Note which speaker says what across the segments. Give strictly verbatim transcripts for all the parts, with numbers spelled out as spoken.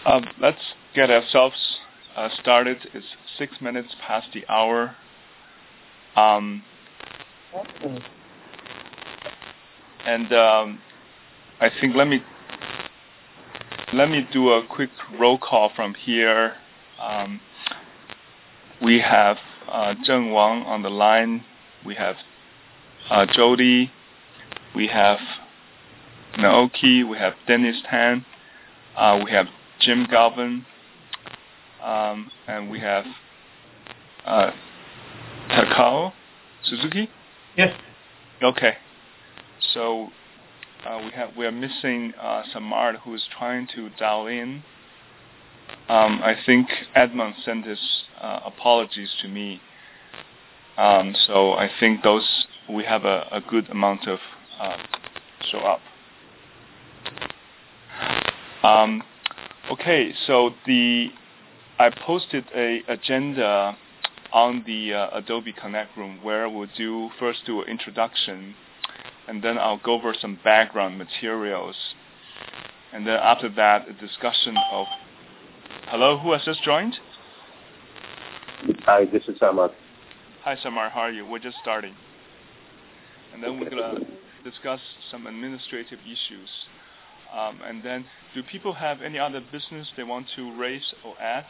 Speaker 1: Um, let's get ourselves uh, started. It's six minutes past the hour. Um, and um, I think let me let me do a quick roll call from here. Um, we have uh, Zheng Wang on the line. We have uh, Jody. We have Naoki. We have Dennis Tan. Uh, we have Jim Galvin. Um, and we have uh, Takao Suzuki.
Speaker 2: Yes.
Speaker 1: Okay. So uh, we have we are missing uh, Samard, who is trying to dial in. Um, I think Edmund sent his uh, apologies to me. Um, so I think those we have a, a good amount of uh, show up. Um, okay, so the I posted a agenda on the uh, Adobe Connect room where we'll do first do an introduction, and then I'll go over some background materials, and then after that a discussion of. Hello, who has just joined?
Speaker 3: Hi, this is Samar.
Speaker 1: Hi, Samar. How are you? We're just starting, and then we're gonna discuss some administrative issues. Um, and then, do people have any other business they want to raise or add?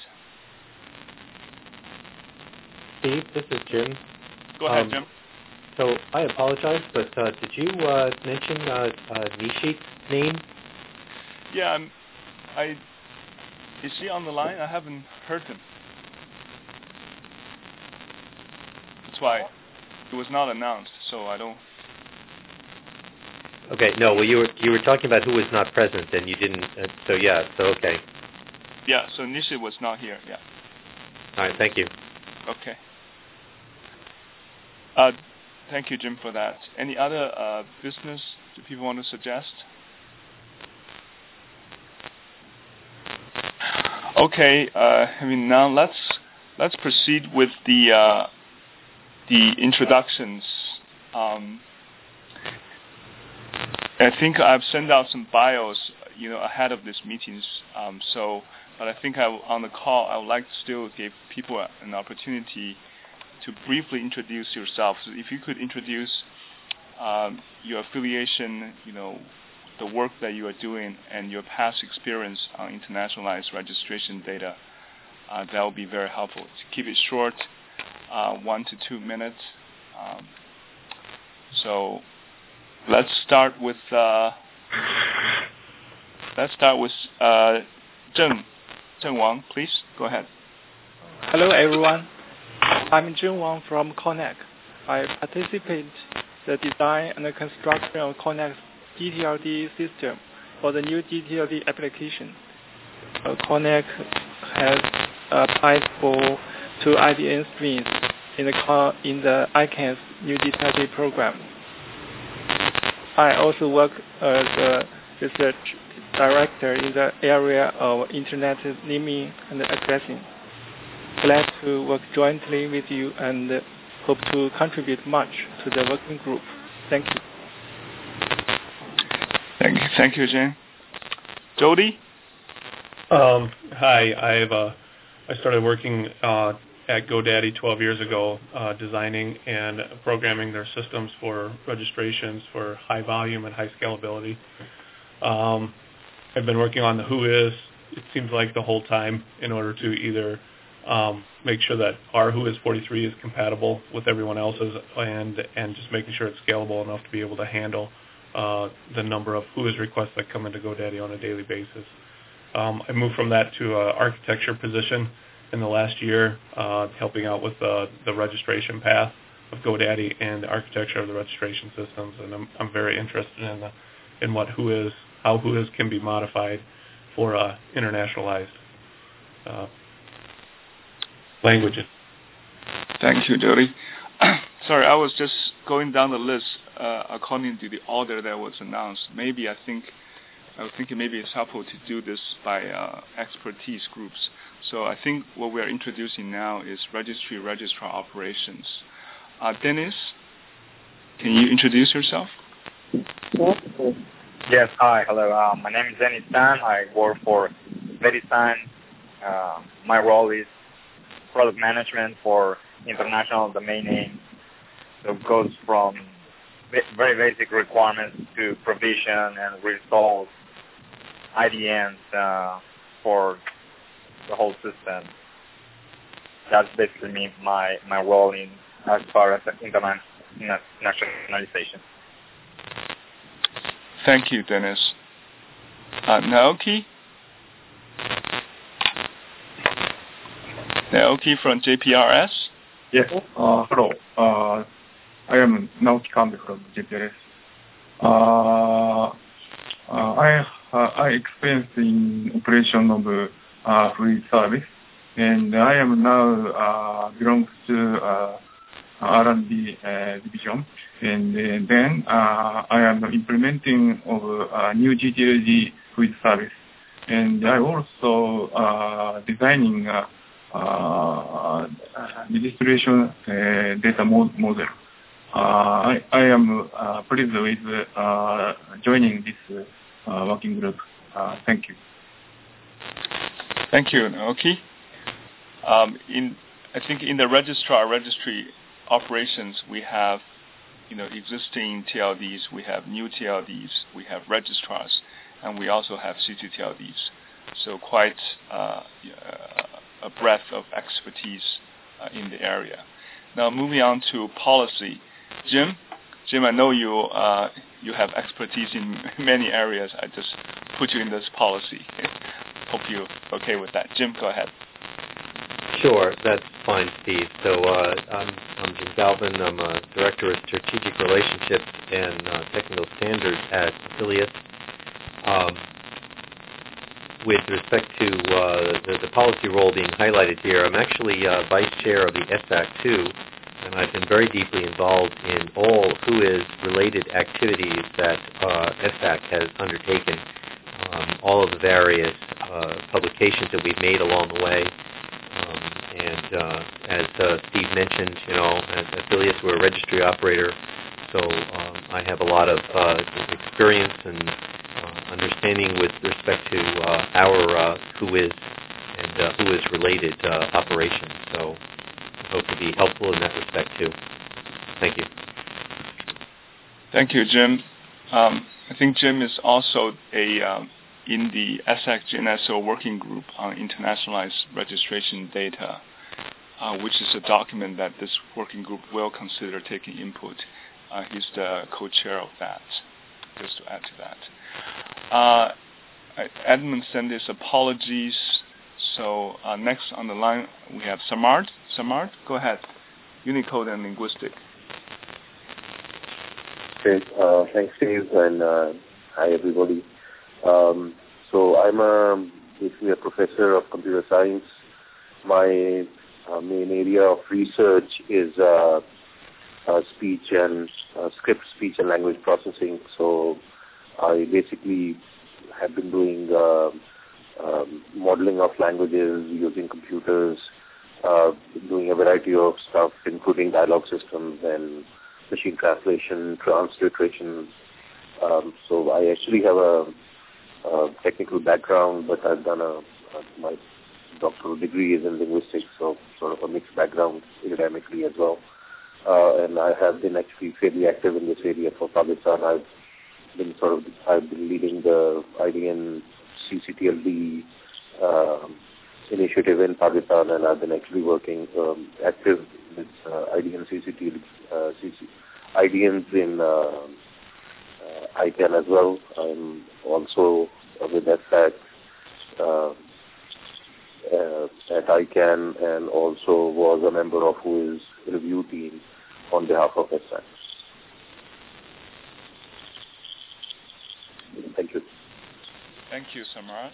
Speaker 4: Steve, this is Jim.
Speaker 1: Go ahead,
Speaker 4: um,
Speaker 1: Jim.
Speaker 4: So I apologize, but uh, did you uh, mention uh, uh, Nishi's name?
Speaker 1: Yeah, I'm, I. Is he on the line? I haven't heard him. That's why it was not announced, so I don't.
Speaker 4: Okay, no. Well, you were you were talking about who was not present, and you didn't. Uh, so yeah, so okay.
Speaker 1: Yeah, so Nishi was not here. Yeah.
Speaker 4: All right, thank you.
Speaker 1: Okay. Uh, thank you, Jim, for that. Any other uh, business do people want to suggest? Okay. Uh, I mean, now let's let's proceed with the uh, the introductions. Um, I think I've sent out some bios, you know, ahead of these meetings. Um, so, but I think I, on the call, I would like to still give people an opportunity to briefly introduce yourself. So if you could introduce um, your affiliation, you know, the work that you are doing, and your past experience on internationalized registration data, uh, that will be very helpful. To keep it short, uh, one to two minutes. Um, so. Let's start with uh, let's start with uh, Zheng Zheng Wang, please go ahead.
Speaker 5: Hello, everyone. I'm Zheng Wang from Connect. I participate the design and the construction of Connect's G T L D system for the new G T L D application. Uh, Connect has applied for two I D N streams in the in the I C A N's new G T L D program. I also work as a research director in the area of internet naming and addressing. Glad to work jointly with you and hope to contribute much to the working group. Thank you.
Speaker 1: Thank you, thank you, Jane. Jody?
Speaker 2: Um, hi, I've uh, I started working uh, at GoDaddy twelve years ago, uh, designing and programming their systems for registrations for high volume and high scalability. Um, I've been working on the Whois, it seems like the whole time, in order to either um, make sure that our Whois forty-three is compatible with everyone else's, and and just making sure it's scalable enough to be able to handle uh, the number of Whois requests that come into GoDaddy on a daily basis. Um, I moved from that to an architecture position in the last year, uh, helping out with the, the registration path of GoDaddy and the architecture of the registration systems, and I'm, I'm very interested in the, in what Whois, how Whois can be modified for uh, internationalized uh, languages.
Speaker 1: Thank you, Jody. Sorry, I was just going down the list uh, according to the order that was announced. Maybe I think I was thinking maybe it's helpful to do this by uh, expertise groups. So I think what we are introducing now is registry registrar operations. Uh, Dennis, can you introduce yourself?
Speaker 6: Yes, hi, hello. Uh, my name is Dennis Tan. I work for
Speaker 3: Verisign, uh, my role is product management for international domain names. So it goes from very basic requirements to provision and resolve I D Ns uh, for the whole system. That's basically me, my, my role in as far as internationalization.
Speaker 1: Thank you, Dennis. Uh, Naoki? Naoki from J P R S?
Speaker 6: Yes. Uh, hello. Uh, I am Naoki Kambe from J P R S. Uh, uh, I uh, I experienced in operation of uh, fluid service, and I am now uh, belongs to uh, R and D uh, division, and uh, then uh, I am implementing of uh, new G T L D fluid service, and I also uh, designing uh, uh, registration uh, data mod- model. Uh, I, I am uh, pleased with uh, joining this uh, working group. Uh, thank you.
Speaker 1: Thank you, Naoki. Um, in I think in the registrar registry operations, we have you know existing T L Ds, we have new T L Ds, we have registrars, and we also have C C T L Ds. So quite uh, a breadth of expertise uh, in the area. Now moving on to policy. Jim, Jim, I know you uh, you have expertise in many areas. I just put you in this policy. Hope you're okay with that. Jim, go ahead.
Speaker 4: Sure, that's fine, Steve. So uh, I'm, I'm Jim Galvin. I'm a Director of Strategic Relationships and uh, Technical Standards at Afilias. Um, with respect to uh, the, the policy role being highlighted here, I'm actually uh, Vice Chair of the S A C two, and I've been very deeply involved in all W H O I S-related activities that uh, S A C has undertaken, um, all of the various uh, publications that we've made along the way. Um, and uh, as uh, Steve mentioned, you know, at Afilias, we're a registry operator, so um, I have a lot of uh, experience and uh, understanding with respect to uh, our uh, W H O I S and uh, W H O I S-related uh, operations. So I hope to be helpful in that respect too. Thank you.
Speaker 1: Thank you, Jim. Um, I think Jim is also a um, in the S A C G N S O working group on internationalized registration data, uh, which is a document that this working group will consider taking input. Uh, he's the co-chair of that, just to add to that. Uh, Edmund sent his apologies. So uh, next on the line, we have Samard. Samard, go ahead. Unicode and Linguistic.
Speaker 7: Okay, uh, thanks, Steve, and uh, hi, everybody. Um, so I'm a, basically a professor of computer science. My uh, main area of research is uh, uh, speech and uh, script, speech and language processing. So I basically have been doing uh, um, modeling of languages using computers, uh, doing a variety of stuff, including dialogue systems and machine translation, transliteration. Um, so I actually have a Uh, technical background, but I've done a, uh, my doctoral degree is in linguistics, so sort of a mixed background academically as well. Uh, and I have been actually fairly active in this area for Pakistan. I've been sort of, I've been leading the I D N C C T L D uh, initiative in Pakistan, and I've been actually working um, active with uh, I D N C C T L D, uh, C C, I D Ns in uh, uh, I C A N as well. I'm also uh, with S A C uh, uh, at I C A N, and also was a member of W H O I S review team on behalf of S A C. Thank you.
Speaker 1: Thank you, Samrat.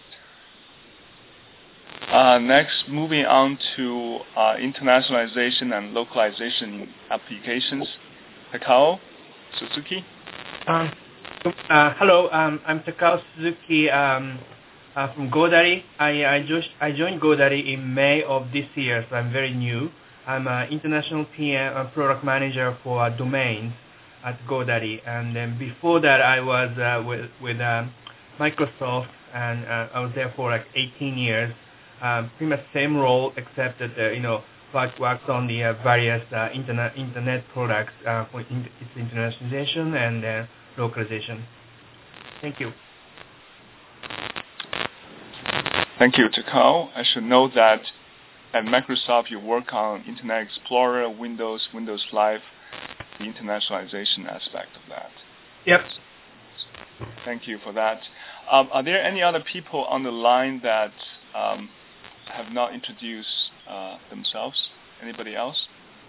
Speaker 1: Uh, next, moving on to uh, internationalization and localization applications. Takao Suzuki.
Speaker 8: Um, uh, hello, um, I'm Takao Suzuki um, uh, from Godaddy. I, I, just, I joined Godaddy in May of this year, so I'm very new. I'm an international P M, a product manager for uh, domains at Godaddy. And then before that, I was uh, with, with um, Microsoft and uh, I was there for like eighteen years. Um, pretty much same role, except that uh, you know work worked on the uh, various uh, internet internet products uh, for in- its internationalization and uh, localization. Thank you.
Speaker 1: Thank you, Takao. I should note that at Microsoft you work on Internet Explorer, Windows, Windows Live, the internationalization aspect of that.
Speaker 8: Yep.
Speaker 1: Thank you for that. Um, are there any other people on the line that um, have not introduced uh, themselves? Anybody else?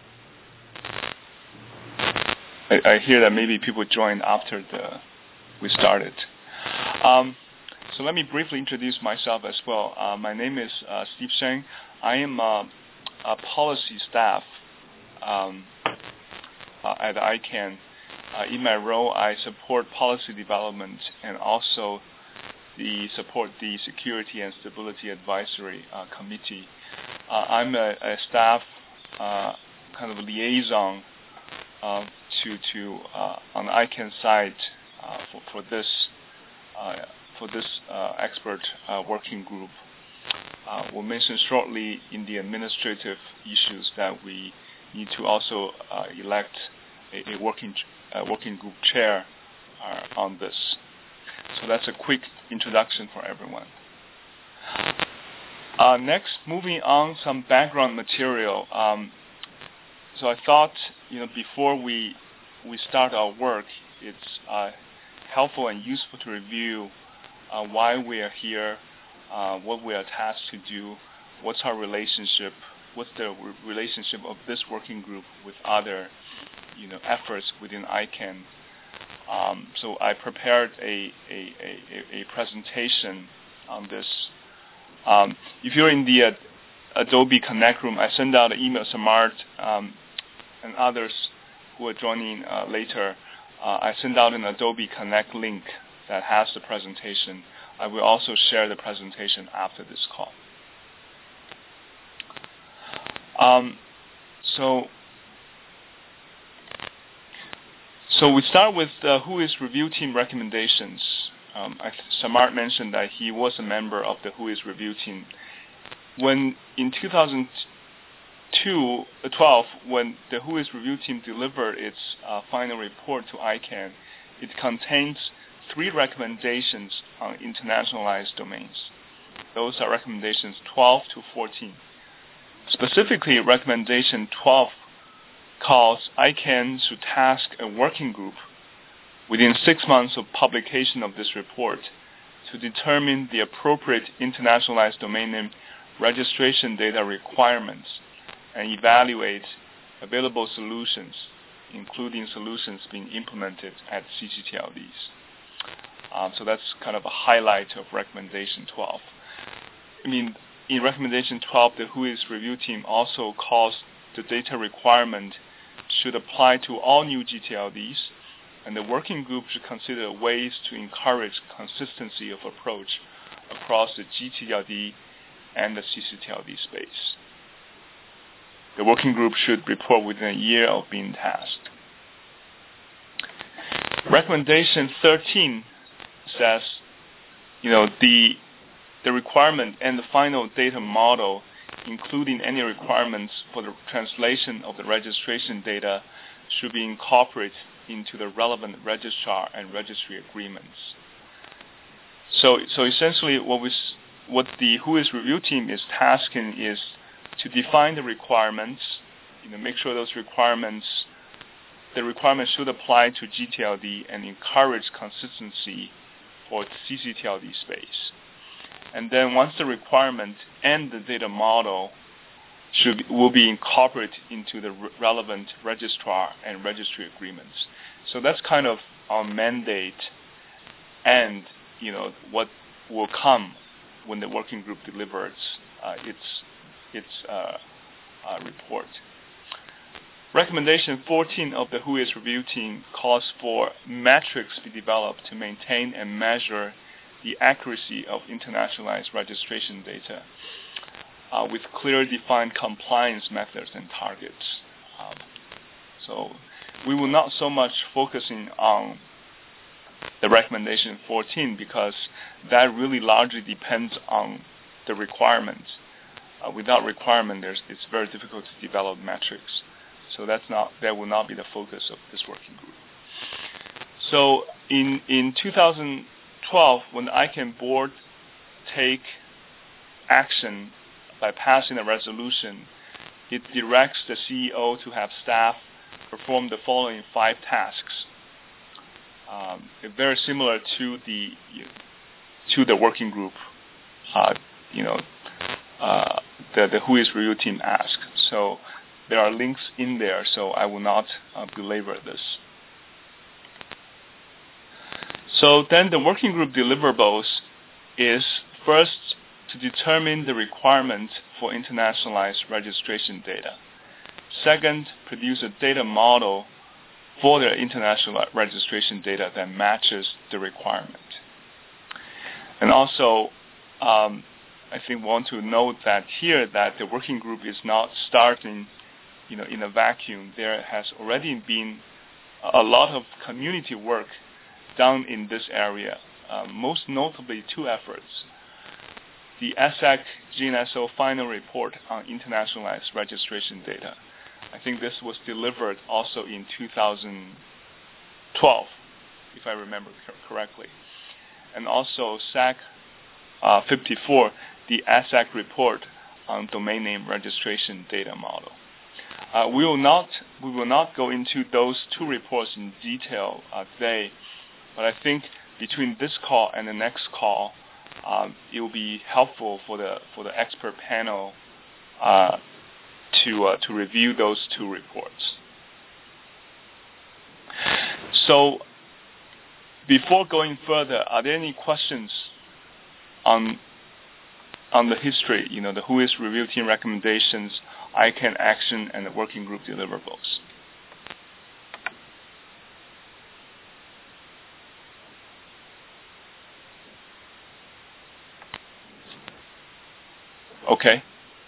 Speaker 1: I, I hear that maybe people joined after the we started. Um, so let me briefly introduce myself as well. Uh, my name is uh, Steve Sheng. I am uh, a policy staff um, uh, at I CANN. Uh, in my role, I support policy development and also the support the Security and Stability Advisory uh, Committee. Uh, I'm a, a staff uh, kind of liaison uh, to to uh, on the I CANN side uh, for for this uh, for this uh, expert uh, working group. Uh, we'll mention shortly in the administrative issues that we need to also uh, elect a, a working uh, working group chair uh, on this. So that's a quick introduction for everyone. Uh, next, moving on, some background material. Um, so I thought, you know, before we we start our work, it's uh, helpful and useful to review uh, why we are here, uh, what we are tasked to do, what's our relationship, what's the re- relationship of this working group with other, you know, efforts within I CANN. Um, so I prepared a, a, a, a presentation on this. Um, if you're in the uh, Adobe Connect room, I send out an email to Samart um, and others who are joining uh, later. Uh, I send out an Adobe Connect link that has the presentation. I will also share the presentation after this call. Um, so. So we start with uh, WHOIS review team recommendations. Um, I, Samart mentioned that he was a member of the WHOIS review team. When in two thousand twelve, when the WHOIS review team delivered its uh, final report to I CANN, it contains three recommendations on internationalized domains. Those are recommendations twelve to fourteen. Specifically, recommendation twelve calls I CANN to task a working group within six months of publication of this report to determine the appropriate internationalized domain name registration data requirements and evaluate available solutions, including solutions being implemented at C C T L Ds. Um, so that's kind of a highlight of recommendation twelve. I mean, in recommendation twelve, the WHOIS review team also calls the data requirement should apply to all new G T L Ds, and the working group should consider ways to encourage consistency of approach across the G T L D and the C C T L D space. The working group should report within a year of being tasked. Recommendation thirteen says, you know, the the requirement and the final data model, including any requirements for the translation of the registration data, should be incorporated into the relevant registrar and registry agreements. So, so essentially, what we, what the WHOIS review team is tasking is to define the requirements, you know, make sure those requirements, the requirements should apply to G T L D and encourage consistency for the C C T L D space. And then once the requirement and the data model should be, will be incorporated into the re- relevant registrar and registry agreements. So that's kind of our mandate and, you know, what will come when the working group delivers uh, its its uh, uh, report. Recommendation fourteen of the WHOIS review team calls for metrics be developed to maintain and measure the accuracy of internationalized registration data uh, with clear defined compliance methods and targets. Um, so we will not so much focusing on the recommendation fourteen, because that really largely depends on the requirements. Uh, without requirement, there's, it's very difficult to develop metrics. So that's not that will not be the focus of this working group. So in in two thousand twelve, when the I CANN board take action by passing a resolution, it directs the C E O to have staff perform the following five tasks. Um, very similar to the to the working group, uh, you know, uh, the the Who is Review team asked. So there are links in there, so I will not uh, belabor this. So then the working group deliverables is first to determine the requirement for internationalized registration data. Second, produce a data model for the international registration data that matches the requirement. And also, um, I think we want to note that here that the working group is not starting, you know, in a vacuum. There has already been a lot of community work done in this area, uh, most notably two efforts. The E S A C G N S O final report on internationalized registration data. I think this was delivered also in two thousand twelve, if I remember correctly. And also S A C uh, fifty-four, the E S A C report on domain name registration data model. Uh, we will not we will not go into those two reports in detail uh, today, but I think between this call and the next call, um, it will be helpful for the for the expert panel uh, to uh, to review those two reports. So, before going further, are there any questions on on the history? You know, the Who is Review team recommendations, I CANN action, and the working group deliverables. Okay.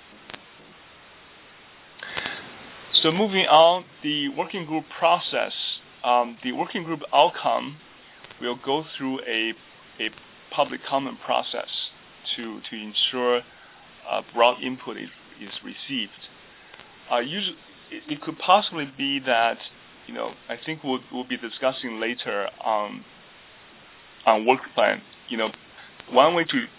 Speaker 1: So moving on, the working group process. Um, the working group outcome will go through a, a public comment process to, to ensure uh, broad input is, is received. Uh, usually, it, it could possibly be that, you know, I think we'll, we'll be discussing later on, on work plan. You know, one way to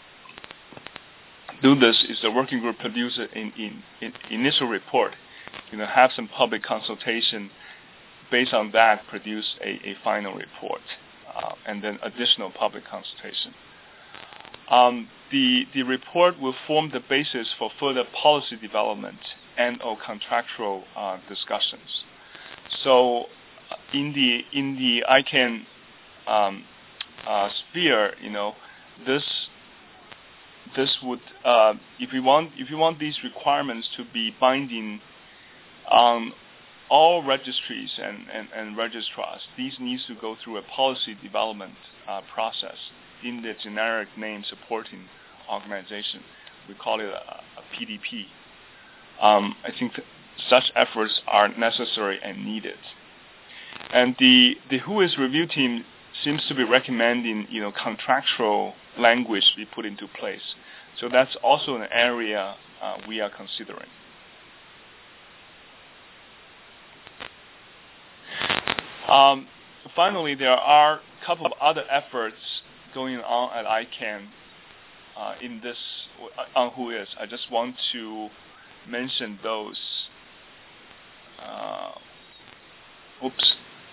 Speaker 1: do this is the working group produce an in, in, in initial report, you know, have some public consultation, based on that produce a, a final report, uh, and then additional public consultation. Um, the, the report will form the basis for further policy development and or contractual uh, discussions. So in the in the I CANN um, uh, sphere, you know, this this would uh, if we want if you want these requirements to be binding on all registries and, and, and registrars, these needs to go through a policy development uh, process in the generic name supporting organization. We call it a, a P D P. Um, I think such efforts are necessary and needed. And the, the Who is Review team seems to be recommending, you know, contractual language be put into place. So that's also an area uh, we are considering. Um, finally, there are a couple of other efforts going on at I CANN uh, in this on Who is. I just want to mention those. Uh, oops.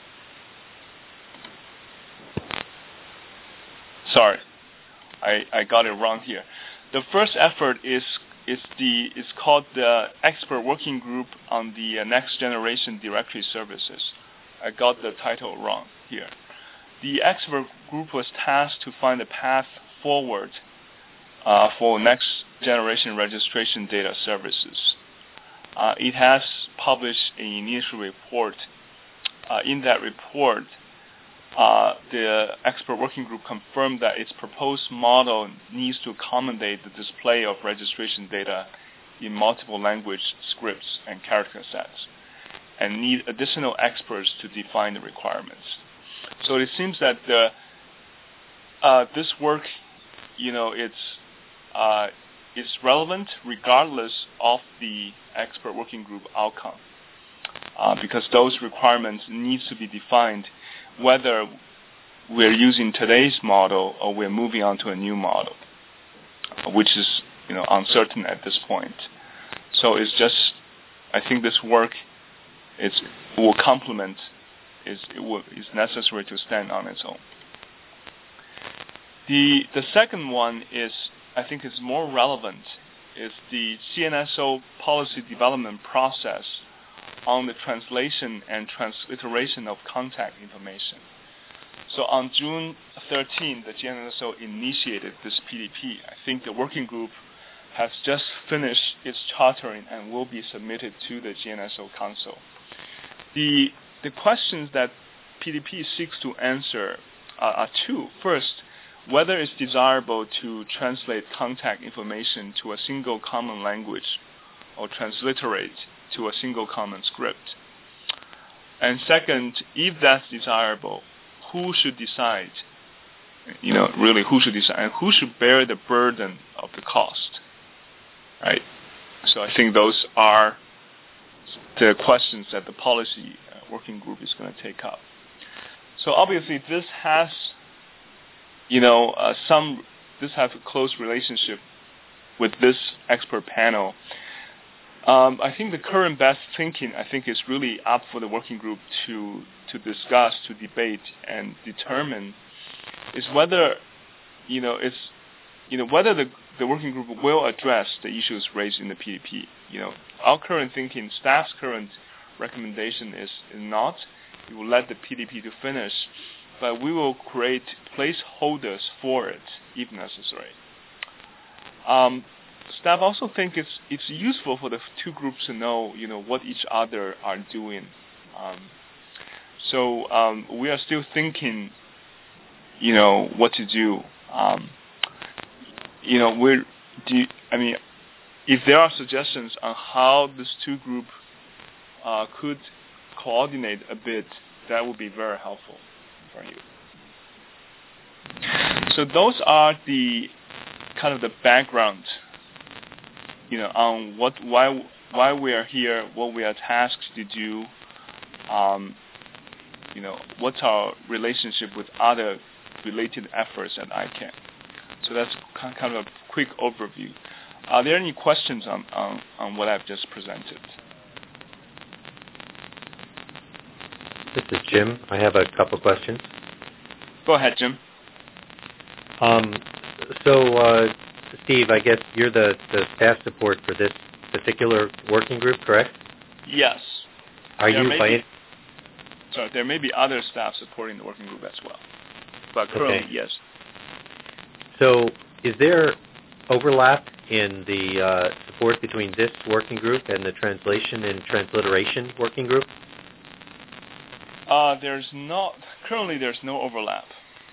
Speaker 1: Sorry, I, I got it wrong here. The first effort is is the is called the Expert Working Group on the uh, Next Generation Directory Services. I got the title wrong here. The expert group was tasked to find a path forward uh, for next generation registration data services. Uh, it has published an initial report. Uh, in that report, uh, the expert working group confirmed that its proposed model needs to accommodate the display of registration data in multiple language scripts and character sets, and need additional experts to define the requirements. So it seems that the, uh, this work, you know, it's uh, it's relevant regardless of the expert working group outcome, uh, because those requirements needs to be defined, whether we're using today's model or we're moving on to a new model, which is, you know, uncertain at this point. So it's just, I think this work is will complement, is it will, is necessary to stand on its own. The the second one is, I think, is more relevant, is the C N S O policy development process on the translation and transliteration of contact information. So on June thirteenth, the G N S O initiated this P D P. I think the working group has just finished its chartering and will be submitted to the G N S O Council. The the questions that P D P seeks to answer uh, are two. First, whether it's desirable to translate contact information to a single common language or transliterate to a single common script. And second, if that's desirable, who should decide, you know, really who should decide, and who should bear the burden of the cost, right? So I think those are the questions that the policy uh, working group is going to take up. So obviously this has, you know, uh, some, this has a close relationship with this expert panel. Um, I think the current best thinking, I think, is really up for the working group to to discuss, to debate, and determine is whether, you know, it's, you know, whether the the working group will address the issues raised in the P D P. You know, our current thinking, staff's current recommendation is, is not. We will let the P D P to finish, but we will create placeholders for it if necessary. Um, Staff also think it's it's useful for the two groups to know, you know, what each other are doing. Um, so um, we are still thinking, you know, what to do. Um, you know, we're. Do you, I mean, if there are suggestions on how these two groups uh, could coordinate a bit, that would be very helpful for you. So those are the kind of the background, you know, on what why why we are here, what we are tasked to do, um, you know, what's our relationship with other related efforts at I CANN. So that's kind of a quick overview. Are there any questions on, on, on what I've just presented?
Speaker 4: This is Jim. I have a couple questions.
Speaker 1: Go ahead, Jim.
Speaker 4: Um, so, uh, Steve, I guess you're the, the staff support for this particular working group, correct?
Speaker 1: Yes.
Speaker 4: Are
Speaker 1: there
Speaker 4: you
Speaker 1: may
Speaker 4: by
Speaker 1: be, sorry, there may be other staff supporting the working group as well, but currently,
Speaker 4: okay.
Speaker 1: yes.
Speaker 4: So, is there overlap in the uh, support between this working group and the translation and transliteration working group?
Speaker 1: Uh, there's not, currently there's no overlap.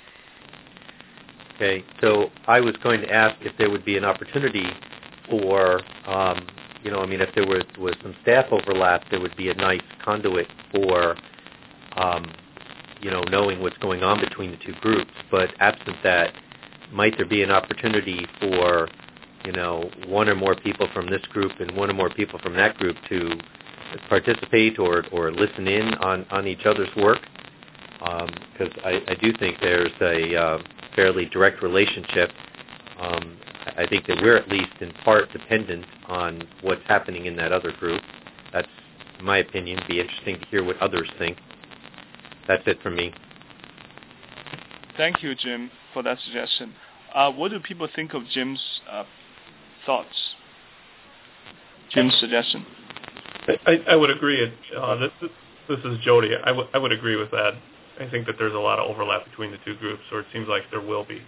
Speaker 4: Okay, so I was going to ask if there would be an opportunity for, um, you know, I mean, if there was, was some staff overlap, there would be a nice conduit for, um, you know, knowing what's going on between the two groups. But absent that, might there be an opportunity for, you know, one or more people from this group and one or more people from that group to participate or, or listen in on, on each other's work? Because um, I, I do think there's a uh, fairly direct relationship. Um, I think that we're at least in part dependent on what's happening in that other group. That's my opinion. It'd be interesting to hear what others think. That's it from me.
Speaker 1: Thank you, Jim, for that suggestion. Uh, what do people think of Jim's uh, thoughts? Jim's suggestion?
Speaker 2: I, I would agree. Uh, this, this is Jody. I, w- I would agree with that. I think that there's a lot of overlap between the two groups, or it seems like there will be.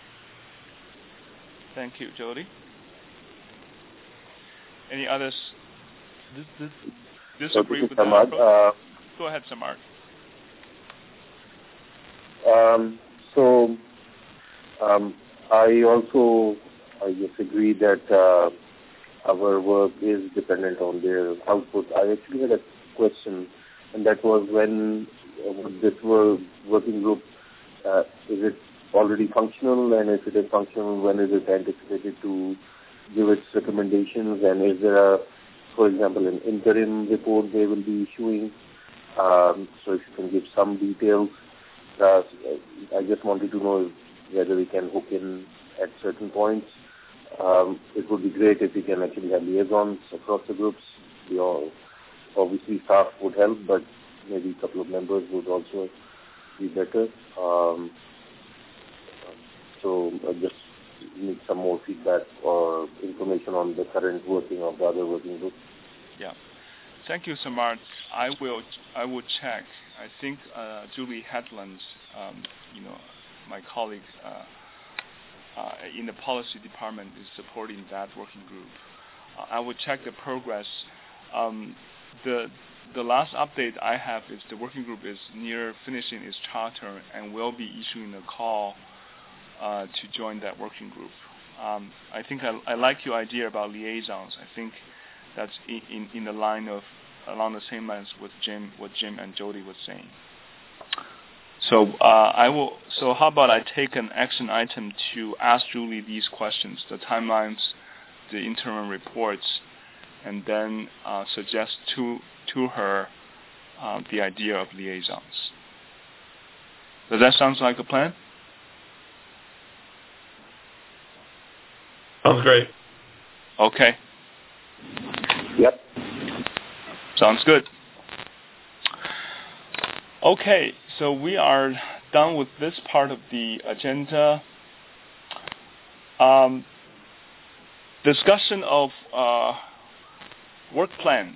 Speaker 1: Thank you, Jody. Any others dis- dis- disagree
Speaker 7: so
Speaker 1: with that
Speaker 7: Samad, uh,
Speaker 1: Go ahead, Samad.
Speaker 7: Um, so um, I also, I guess, agree that uh, our work is dependent on their output. I actually had a question, and that was when uh, this wor- working group, uh, is it already functional, and if it is functional, when is it anticipated to give its recommendations, and is there a, for example, an interim report they will be issuing? Um, so if you can give some details. Uh, I just wanted to know whether we can hook in at certain points. Um, it would be great if we can actually have liaisons across the groups. We all, obviously staff would help, but maybe a couple of members would also be better. Um, so I just need some more feedback or information on the current working of the other working groups.
Speaker 1: Yeah. Thank you, Samart. I will I will check. I think uh, Julie Headland, um, you know, my colleague uh, uh, in the policy department is supporting that working group. Uh, I will check the progress. Um, the the last update I have is the working group is near finishing its charter and will be issuing a call uh, to join that working group. Um, I think I, I like your idea about liaisons. I think that's in, in, in the line of along the same lines with Jim, what Jim and Jody was saying. So uh, I will. So how about I take an action item to ask Julie these questions, the timelines, the interim reports, and then uh, suggest to to her uh, the idea of liaisons. Does that sound like a plan?
Speaker 2: Sounds great.
Speaker 1: Okay.
Speaker 7: Yep.
Speaker 1: Sounds good. Okay, so we are done with this part of the agenda. Um, discussion of uh, work plans.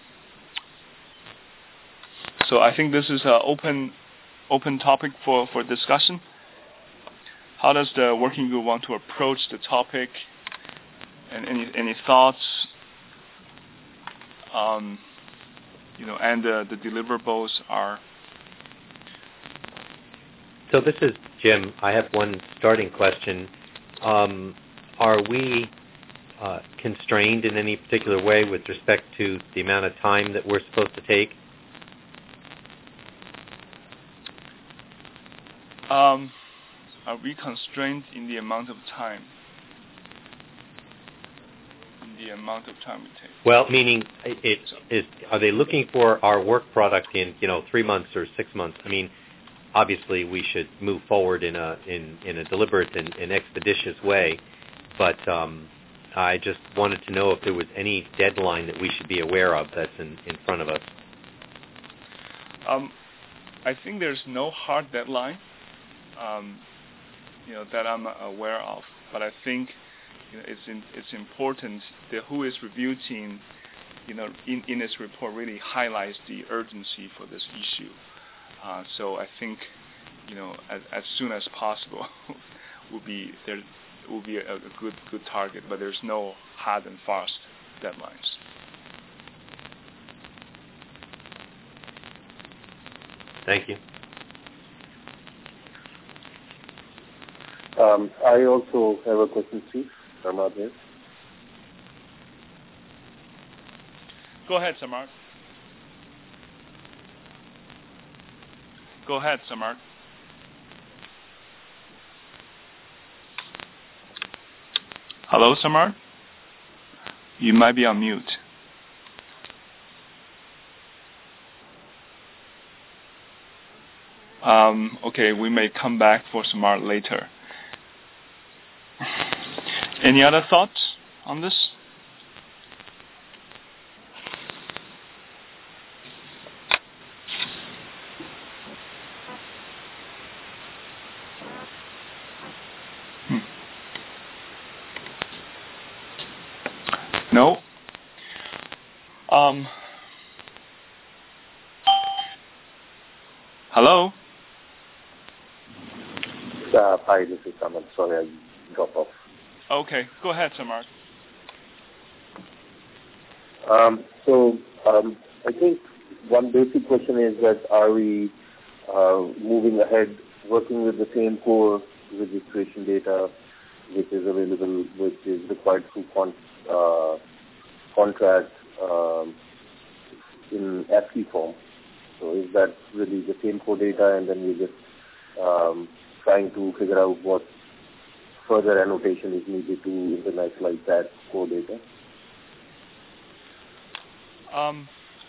Speaker 1: So I think this is an open, open topic for, for discussion. How does the working group want to approach the topic? And any any thoughts? Um, you know, and uh, the deliverables are.
Speaker 4: So this is Jim. I have one starting question. Um, are we uh, constrained in any particular way with respect to the amount of time that we're supposed to take?
Speaker 1: Um, are we constrained in the amount of time? In the amount of time we take.
Speaker 4: Well, meaning, it is. Are they looking for our work product in, you know, three months or six months? I mean, obviously we should move forward in a in, in a deliberate and, and expeditious way, but um, I just wanted to know if there was any deadline that we should be aware of that's in, in front of us.
Speaker 1: Um, I think there's no hard deadline, um, you know, that I'm aware of. But I think you know, it's in, it's important that who is review team, you know, in, in its report really highlights the urgency for this issue. Uh, so I think, you know, as, as soon as possible will be there will be a, a good good target. But there's no hard and fast deadlines.
Speaker 4: Thank you.
Speaker 7: Um, I also have a question, Steve. Samart here.
Speaker 1: Go ahead, Samart. Go ahead, Samart. Hello, Samart? You might be on mute. Um, okay, we may come back for Samart later. Any other thoughts on this? Hmm. No? Um, hello?
Speaker 7: Uh, hi, this is Samant. Sorry, I dropped off.
Speaker 1: Okay, go ahead, Samart.
Speaker 7: Um, so um, I think one basic question is that are we uh, moving ahead, working with the same core registration data which is available, which is required through con- uh, contract um, in ASCII form, So is that really the same core data, and then we're just um, trying to figure out what further annotation is needed to internationalize that core data?
Speaker 1: Um,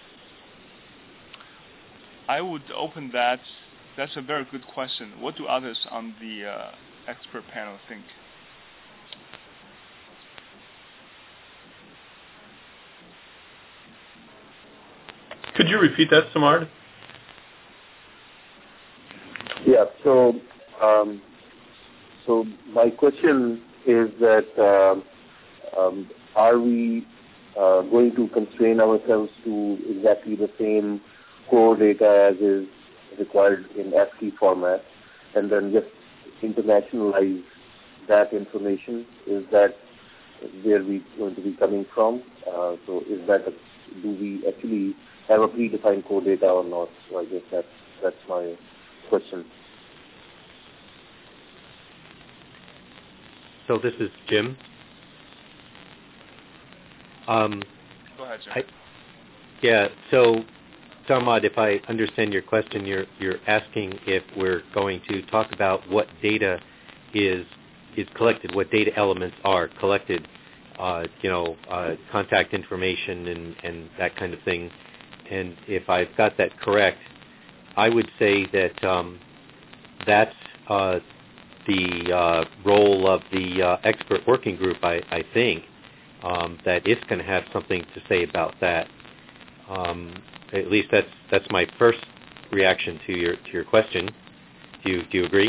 Speaker 1: I would open that. That's a very good question. What do others on the uh, expert panel think?
Speaker 2: Could you repeat that, Samard?
Speaker 7: Yeah. So, um, so my question is that uh, um, are we uh, going to constrain ourselves to exactly the same core data as is required in ASCII format, and then just internationalize that information? Is that where we're going to be coming from? Uh, so, is that a, do we actually have a predefined core data or not? So I guess that's that's my question.
Speaker 4: So this is Jim. Um,
Speaker 1: Go ahead, Jim.
Speaker 4: I, yeah. So, Sarmad, if I understand your question, you're you're asking if we're going to talk about what data is is collected, what data elements are collected, uh, you know, uh, contact information and, and that kind of thing. And if I've got that correct, I would say that um, that's uh, the uh, role of the uh, expert working group, I, I think, um, that it's going to have something to say about that. Um, at least that's that's my first reaction to your to your question. Do you do you agree?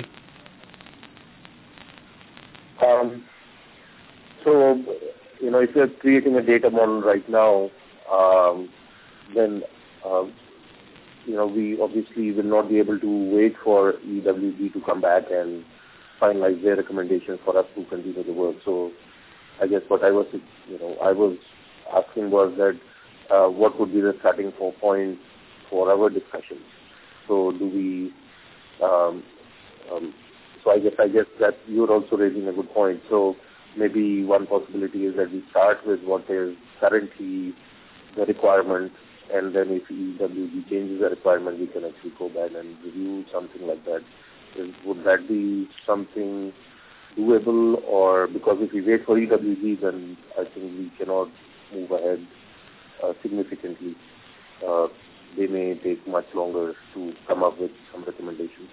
Speaker 7: Um, so, you know, if you're creating a data model right now, um, then, uh, you know, we obviously will not be able to wait for E W G to come back and finalize their recommendations for us to continue the work. So I guess what I was, you know, I was asking was that uh, what would be the starting point for our discussions? So do we, um, um, so I guess, I guess that you're also raising a good point. So maybe one possibility is that we start with what is currently the requirement, and then if E W G changes the requirement, we can actually go back and review something like that. Is, would that be something doable? Or because if we wait for E W G, then I think we cannot move ahead uh, significantly. Uh, they may take much longer to come up with some recommendations.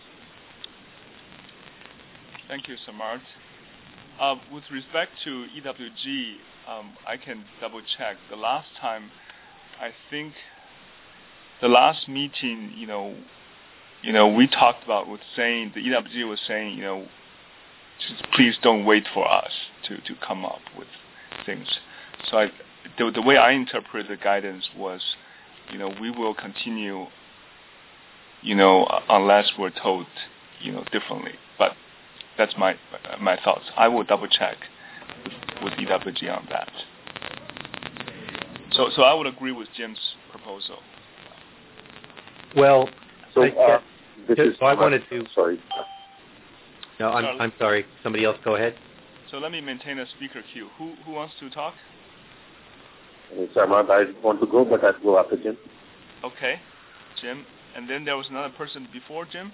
Speaker 1: Thank you, Samart. Uh, with respect to E W G, um, I can double check. The last time, I think, the last meeting, you know, you know, we talked about with saying the E W G was saying, you know, just please don't wait for us to, to come up with things. So I, the, the way I interpret the guidance was, you know, we will continue, you know, unless we're told, you know, differently. But that's my my thoughts. I will double check with, with E W G on that. So so I would agree with Jim's proposal.
Speaker 4: Well,
Speaker 7: so
Speaker 4: I,
Speaker 7: uh, this
Speaker 4: just,
Speaker 7: is
Speaker 4: I wanted to.
Speaker 7: Sorry.
Speaker 4: No, I'm
Speaker 1: sorry.
Speaker 4: I'm sorry. Somebody else, go ahead.
Speaker 1: So let me maintain a speaker queue. Who who wants to talk?
Speaker 7: Samad, I want to go, but I'll go after Jim.
Speaker 1: Okay, Jim. And then there was another person before Jim?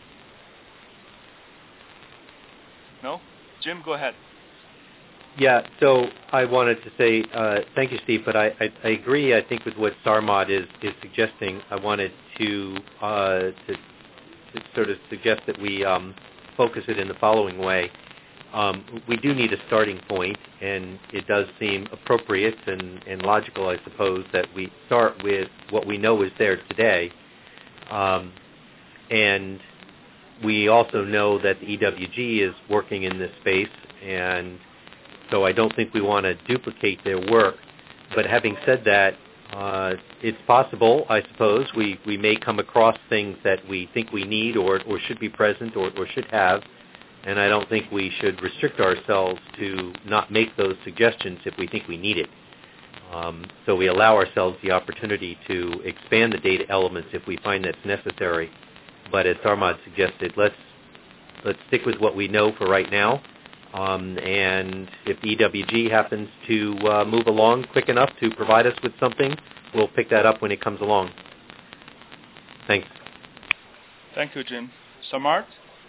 Speaker 1: No? Jim, go ahead.
Speaker 4: Yeah, so I wanted to say uh, thank you, Steve, but I, I, I agree, I think, with what Sarmad is, is suggesting. I wanted to, uh, to, to sort of suggest that we um, focus it in the following way. Um, we do need a starting point, and it does seem appropriate and, and logical, I suppose, that we start with what we know is there today. Um, and we also know that the E W G is working in this space, and so I don't think we want to duplicate their work. But having said that, uh, it's possible, I suppose, we, we may come across things that we think we need or, or should be present or, or should have, and I don't think we should restrict ourselves to not make those suggestions if we think we need it. Um, so we allow ourselves the opportunity to expand the data elements if we find that's necessary. But as Sarmad suggested, let's let's stick with what we know for right now. Um, and if E W G happens to uh, move along quick enough to provide us with something, we'll pick that up when it comes along. Thanks.
Speaker 1: Thank you, Jim. Samart?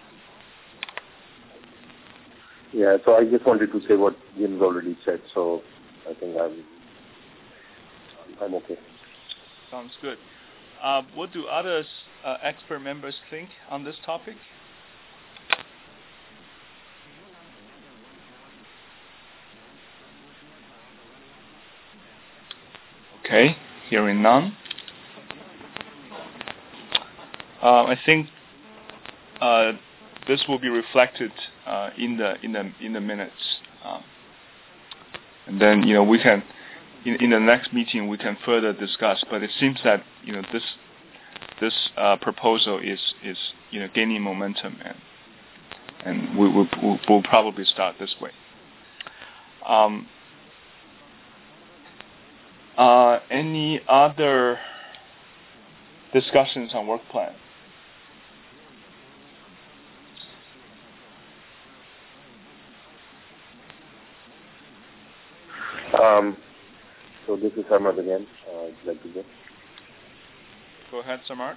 Speaker 7: Yeah, so I just wanted to say what Jim's already said, so I think I'm I'm okay.
Speaker 1: Sounds good. Uh, what do other uh, expert members think on this topic? Okay, hearing none. Uh, I think uh, this will be reflected uh, in the in the in the minutes, um, and then you know we can in, in the next meeting we can further discuss. But it seems that you know this this uh, proposal is is you know gaining momentum, and and we will we'll, we'll probably start this way. Um, uh, any other discussions on work plan?
Speaker 7: Um, so this is Samart again. Uh, I'd like to go.
Speaker 1: Go ahead, Samart.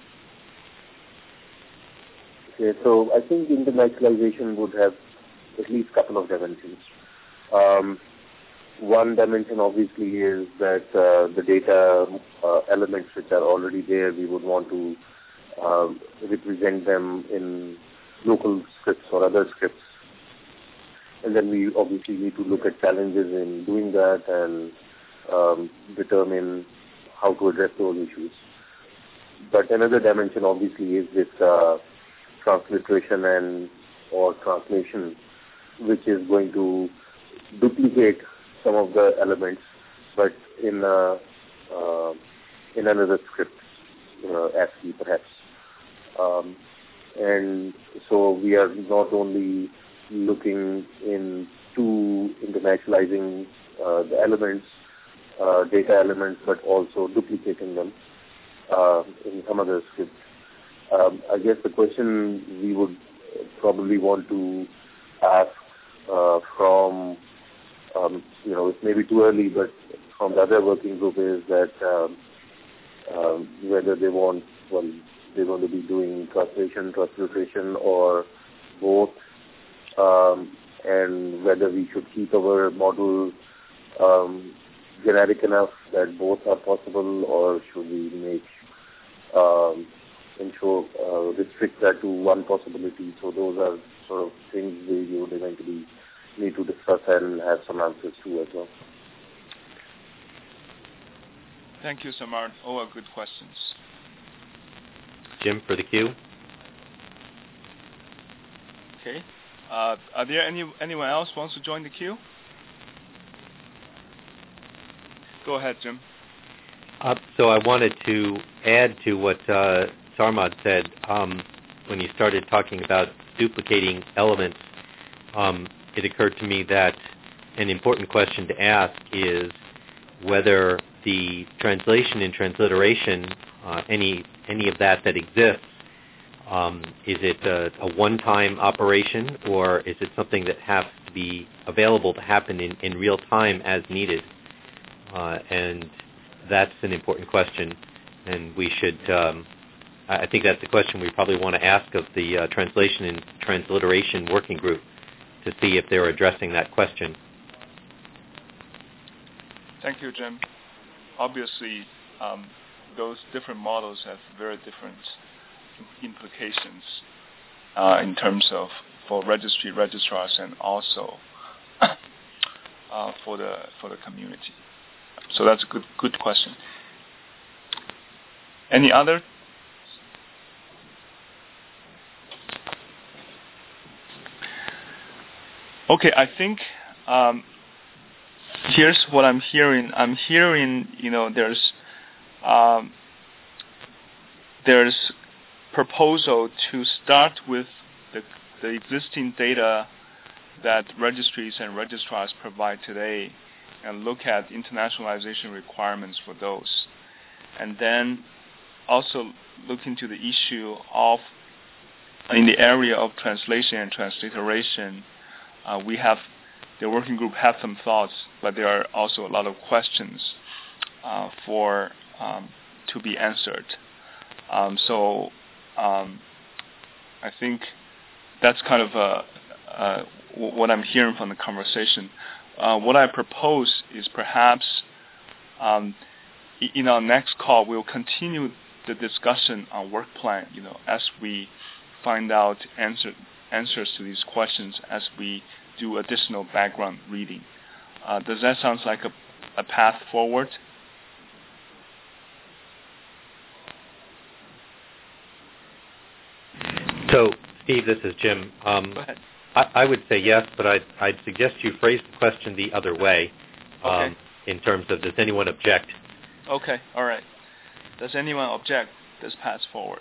Speaker 7: Okay, so I think internationalization would have at least a couple of dimensions. Um, one dimension obviously is that uh, the data uh, elements which are already there, we would want to uh, represent them in local scripts or other scripts. And then we obviously need to look at challenges in doing that and um, determine how to address those issues. But another dimension obviously is this uh, transliteration and or translation, which is going to duplicate some of the elements, but in uh, uh, in another script, uh, ASCII perhaps. Um, and so we are not only looking into internationalizing uh, the elements, uh, data elements, but also duplicating them uh, in some other scripts. Um, I guess the question we would probably want to ask uh, from, um, you know, it may be too early, but from the other working group is that um, um, whether they want, well, they're going to be doing translation, transliteration, or both, um, and whether we should keep our model um, generic enough that both are possible, or should we make um, ensure uh, restrict that to one possibility. So those are sort of things we would eventually need to discuss and have some answers to as well.
Speaker 1: Thank you, Samart. All are good questions.
Speaker 4: Jim, for the queue.
Speaker 1: Okay. Uh, are there any anyone else wants to join the queue? Go ahead, Jim.
Speaker 4: Uh, so I wanted to add to what uh, Sarmad said um, when you started talking about duplicating elements. Um, it occurred to me that an important question to ask is whether the translation and transliteration, uh, any any of that that exists, um, is it a, a one-time operation, or is it something that has to be available to happen in, in real time as needed? Uh, and that's an important question, and we should, um, I think that's a question we probably want to ask of the uh, translation and transliteration working group to see if they're addressing that question.
Speaker 1: Thank you, Jim. Obviously, um, those different models have very different implications uh, in terms of for registry registrars and also uh, for the for the community. So that's a good good question. Any other? Okay, I think um, here's what I'm hearing. I'm hearing, you know, there's um, there's proposal to start with the, the existing data that registries and registrars provide today and look at internationalization requirements for those. And then also look into the issue of, in the area of translation and transliteration, uh, we have, the working group has some thoughts, but there are also a lot of questions uh, for um, to be answered. Um, so um, I think that's kind of a, uh, what I'm hearing from the conversation. Uh, what I propose is perhaps um, in our next call, we'll continue the discussion on work plan, you know, as we find out answer, answers to these questions, as we do additional background reading. Uh, does that sound like a, a path forward?
Speaker 4: So, Steve, this is Jim. Um,
Speaker 1: Go ahead.
Speaker 4: I, I would say yes, but I'd, I'd suggest you phrase the question the other way um,
Speaker 1: Okay.
Speaker 4: in terms of does anyone object?
Speaker 1: Okay, all right. Does anyone object this path forward?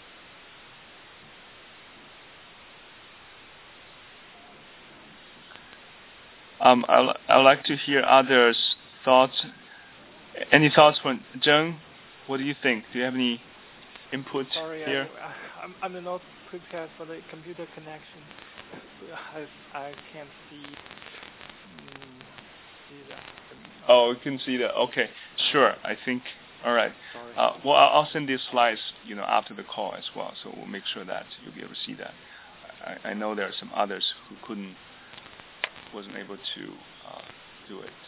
Speaker 1: Um, I I'd like to hear others' thoughts. Any thoughts from Zheng? What do you think? Do you have any input
Speaker 5: Sorry,
Speaker 1: here?
Speaker 5: I, I'm, I'm not prepared for the computer connection. I, I can't see, mm, see that.
Speaker 1: Oh, you can see that. Okay, sure. I think. All right.
Speaker 5: Sorry.
Speaker 1: Uh, well, I'll I'll send these slides, you know, after the call as well. So we'll make sure that you'll be able to see that. I, I know there are some others who couldn't, wasn't able to uh, do it.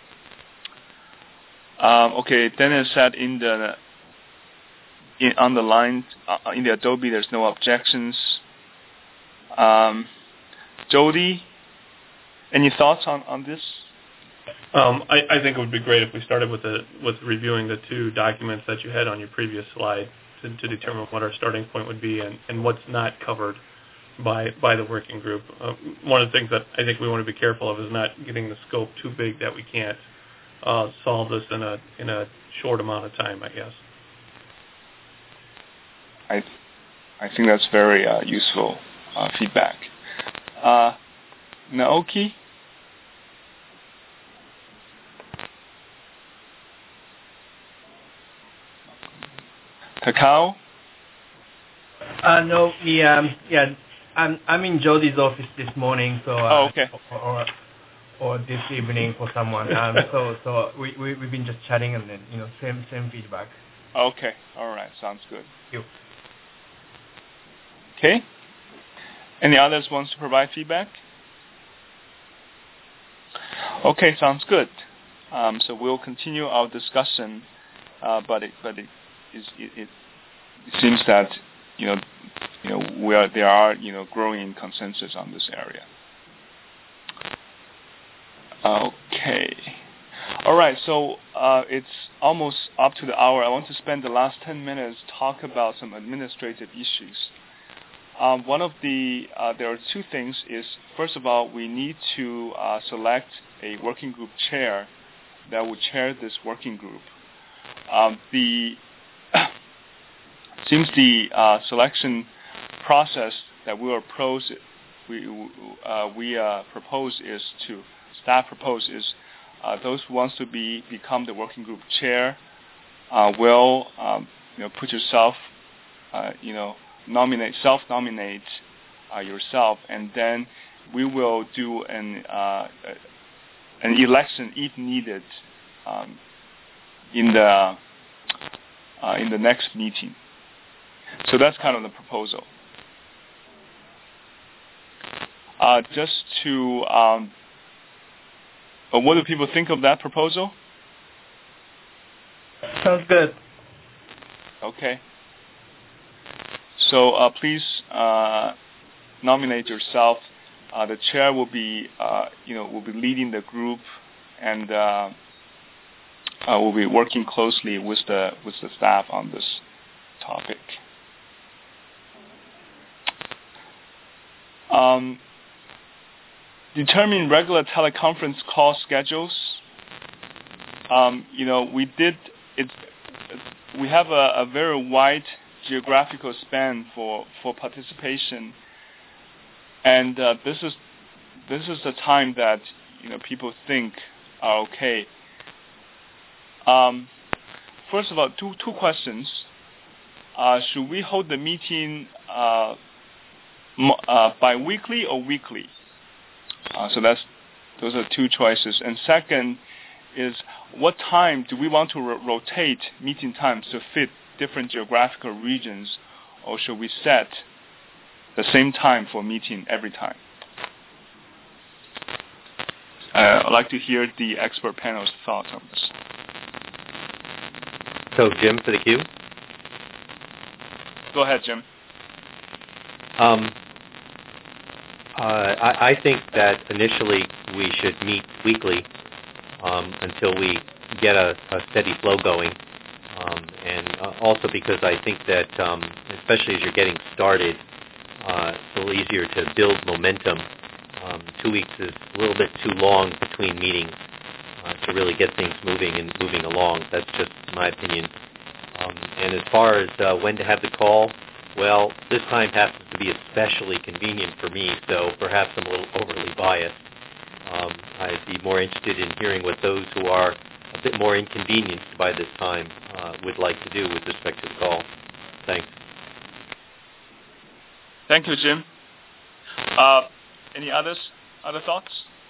Speaker 1: Um, okay. Dennis said in the in, on the line uh, in the Adobe, there's no objections. Um, Jody, any thoughts on, on this?
Speaker 2: Um, I, I think it would be great if we started with the with reviewing the two documents that you had on your previous slide to, to determine what our starting point would be and, and what's not covered by by the working group. Uh, one of the things that I think we want to be careful of is not getting the scope too big that we can't uh, solve this in a in a short amount of time, I guess.
Speaker 1: I I think that's very uh, useful uh, feedback. Uh, Naoki? Takao?
Speaker 8: Uh, no, yeah, um, yeah. I'm I'm in Jody's office this morning, so uh,
Speaker 1: Oh, okay.
Speaker 8: or, or or this evening for someone. Um, so so we we we've been just chatting and then you know same same feedback.
Speaker 1: Okay, all right, sounds good.
Speaker 8: Thank you.
Speaker 1: Okay. Any others wants to provide feedback? Okay, sounds good. Um, so we'll continue our discussion, uh, but it but it is it, it, it seems that you know you know we are there are you know growing consensus on this area. Okay. All right, so uh, it's almost up to the hour. I want to spend the last ten minutes talk about some administrative issues. Um, one of the, uh, there are two things is, first of all, we need to uh, select a working group chair that will chair this working group. Um, the seems the uh, selection process that we will propose, we, uh, we uh, propose is to, staff propose is uh, those who wants to be become the working group chair uh, will um, you know put yourself uh, you know nominate self-nominate uh, yourself, and then we will do an uh, an election if needed um, in the uh, in the next meeting. So that's kind of the proposal. Uh, just to um, uh, what do people think of that proposal?
Speaker 8: Sounds good.
Speaker 1: Okay. So uh, please uh, nominate yourself. Uh, the chair will be, uh, you know, will be leading the group, and uh, uh, will be working closely with the with the staff on this topic. Um, determine regular teleconference call schedules. Um, you know, we did it. We have a, a very wide geographical span for, for participation, and uh, this is this is the time that you know people think are okay. Um, first of all, two two questions: uh, should we hold the meeting uh, mo- uh, bi-weekly or weekly? Uh, so that's those are two choices. And second is, what time do we want to ro- rotate meeting times to fit different geographical regions, or should we set the same time for meeting every time? Uh, I'd like to hear the expert panel's thoughts on this.
Speaker 4: So, Jim, for the Q?
Speaker 1: Go ahead, Jim.
Speaker 4: Um, uh, I, I think that initially we should meet weekly um, until we get a, a steady flow going. Um, and uh, also because I think that, um, especially as you're getting started, uh, it's a little easier to build momentum. Um, two weeks is a little bit too long between meetings uh, to really get things moving and moving along. That's just my opinion. Um, and as far as uh, when to have the call, well, this time happens to be especially convenient for me, so perhaps I'm a little overly biased. Um, I'd be more interested in hearing what those who are a bit more inconvenienced by this time uh, would like to do with respect to the call. Thanks.
Speaker 1: Thank you, Jim. Uh, any others? Other thoughts?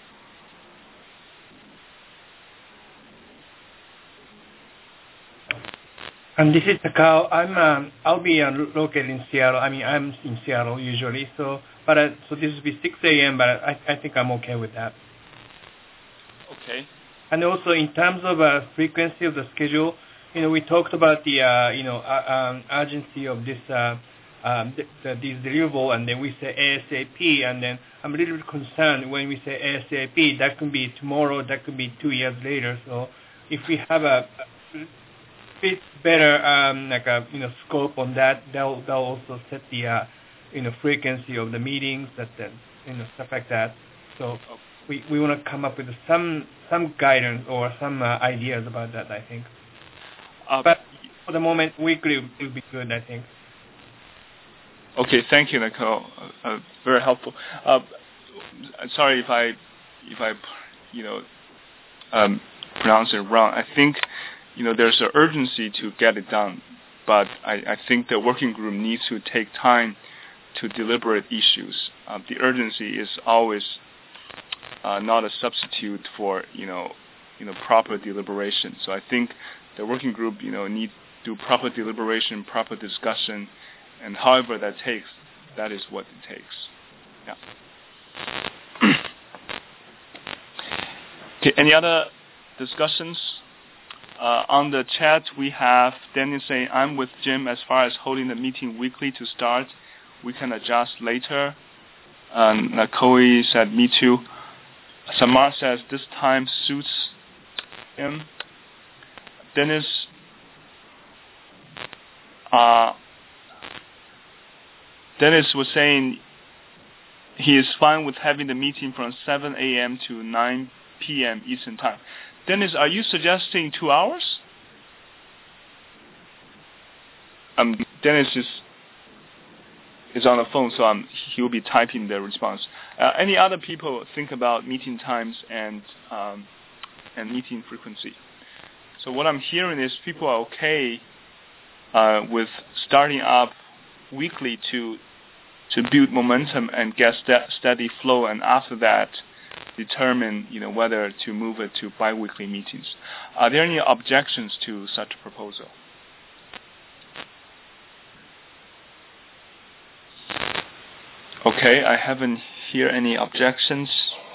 Speaker 8: And this is Takao. I'm um, I'll be uh, located in Seattle. I mean, I'm in Seattle usually. So, but uh, so this will be six a.m. But I I think I'm okay with that.
Speaker 1: Okay.
Speaker 8: And also in terms of uh, frequency of the schedule, you know, we talked about the uh, you know uh, um, urgency of this uh, um, th- th- these deliverable, and then we say ASAP, and then I'm a little bit concerned when we say ASAP. That could be tomorrow. That could be two years later. So if we have a bit better um, like a you know scope on that, they'll they'll also set the uh, you know frequency of the meetings, that then you know stuff like that. So we we want to come up with some some guidance or some uh, ideas about that, I think. Uh, but for the moment, weekly will be good, I think.
Speaker 1: Okay, thank you, Nicole. Uh, uh, very helpful. Uh, sorry if I if I you know um, pronounce it wrong. I think. You know, there's an urgency to get it done, but I, I think the working group needs to take time to deliberate issues. Uh, the urgency is always uh, not a substitute for, you know, you know, proper deliberation. So I think the working group, you know, need to do proper deliberation, proper discussion, and however that takes, that is what it takes. Yeah. Okay. Any other discussions? Uh, on the chat, we have Daniel saying, I'm with Jim as far as holding the meeting weekly to start. We can adjust later. Um, Nakoi said, me too. Samar says, this time suits him. Dennis, uh, Dennis was saying he is fine with having the meeting from seven a.m. to nine p.m. Eastern Time. Dennis, are you suggesting two hours? Um, Dennis is is on the phone, so um, he'll be typing the response. Uh, any other people think about meeting times and um, and meeting frequency? So what I'm hearing is people are okay uh, with starting up weekly to to build momentum and get st- steady flow, and after that, determine, you know, whether to move it to biweekly meetings. Are there any objections to such a proposal? Okay, I haven't heard any objections.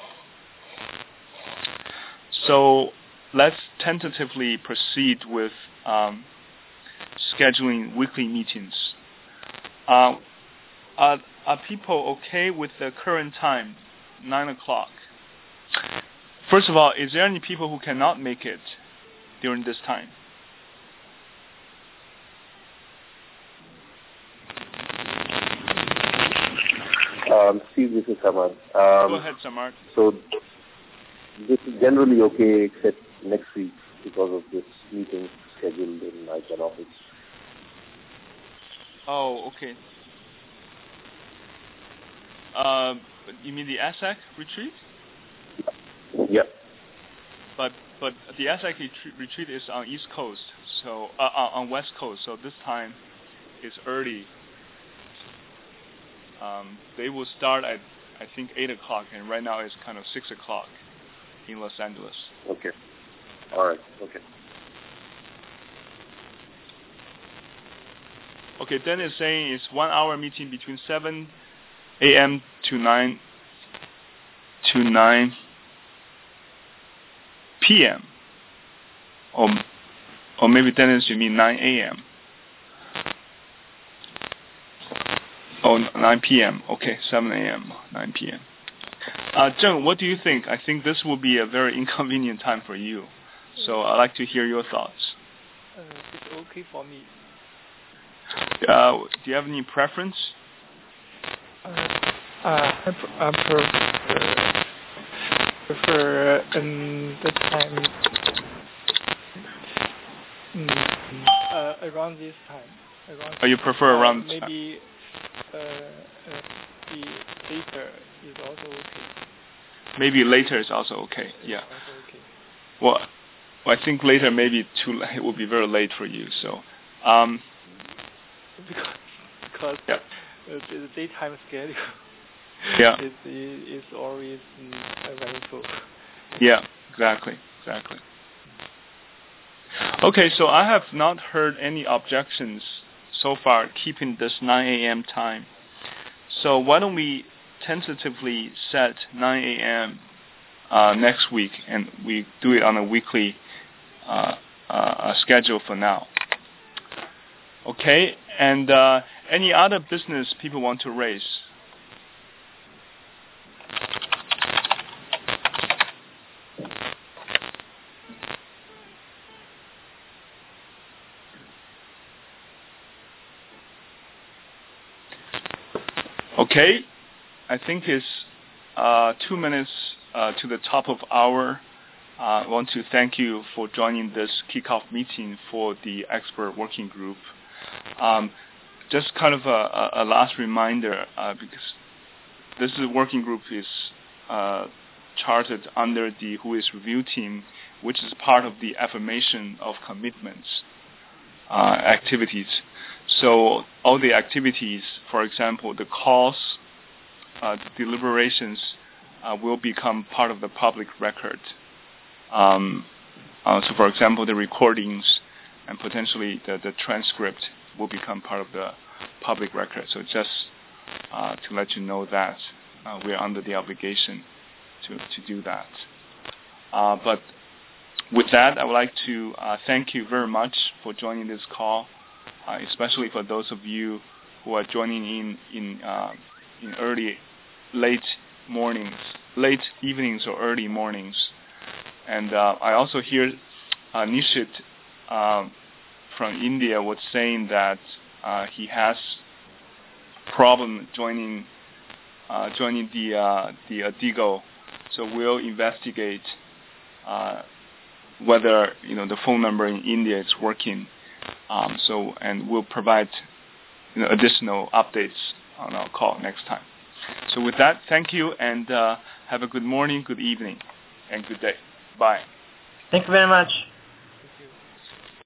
Speaker 1: So let's tentatively proceed with um, scheduling weekly meetings. Uh, are, are people okay with the current time, nine o'clock? First of all, is there any people who cannot make it during this time?
Speaker 7: Um, Steve, this is Samar. Um,
Speaker 1: Go ahead, Samar.
Speaker 7: So this is generally okay except next week because of this meeting scheduled in my office.
Speaker 1: Oh, okay. Uh, you mean the A S A C retreat?
Speaker 7: Yeah.
Speaker 1: But but the A S A C retreat is on East Coast, so uh, on West Coast. So this time is early. Um, they will start at I think eight o'clock, and right now it's kind of six o'clock in Los Angeles.
Speaker 7: Okay. All right. Okay.
Speaker 1: Okay, Dan is saying it's one hour meeting between seven a.m. to nine to nine p.m. Or, or maybe Dennis, you mean nine a.m. Oh, nine p.m. Okay, seven a.m., nine p.m. Uh, Zheng, what do you think? I think this will be a very inconvenient time for you. So I'd like to hear your thoughts.
Speaker 5: Uh, it's okay for me.
Speaker 1: Uh, do you have any preference?
Speaker 5: Uh, uh, I, pr- I prefer, prefer um, the time um, uh, around this time. Around
Speaker 1: Oh, you prefer
Speaker 5: uh,
Speaker 1: around
Speaker 5: maybe uh, uh, the later is also okay.
Speaker 1: Maybe later is also okay. Yeah.
Speaker 5: Also okay.
Speaker 1: Well, well, I think later maybe too late. It will be very late for you. So, um,
Speaker 5: because because
Speaker 1: yeah.
Speaker 5: uh, the daytime schedule
Speaker 1: yeah.
Speaker 5: is is always um, very full.
Speaker 1: Yeah. Exactly. Exactly. Okay. So I have not heard any objections so far keeping this nine a.m. time. So why don't we tentatively set nine a.m. Uh, next week, and we do it on a weekly uh, uh, schedule for now. Okay, and uh, any other business people want to raise? Okay, I think it's uh, two minutes uh, to the top of hour. Uh, I want to thank you for joining this kickoff meeting for the expert working group. Um, just kind of a, a last reminder, uh, because this is working group is uh, charted under the WHOIS review team, which is part of the affirmation of commitments uh, activities. So all the activities, for example, the calls, uh, the deliberations, uh, will become part of the public record. Um, uh, so, for example, the recordings and potentially the, the transcript will become part of the public record. So just uh, to let you know that uh, we are under the obligation to, to do that. Uh, but with that, I would like to uh, thank you very much for joining this call, uh, especially for those of you who are joining in in, uh, in early, late mornings, late evenings or early mornings. And uh, I also hear uh, Nishit um, from India was saying that uh, he has problem joining uh, joining the uh, the Adigo. So we'll investigate uh, whether you know the phone number in India is working. Um, so and we'll provide you know, additional updates on our call next time. So with that, thank you and uh, have a good morning, good evening, and good day. Bye.
Speaker 8: Thank you very much.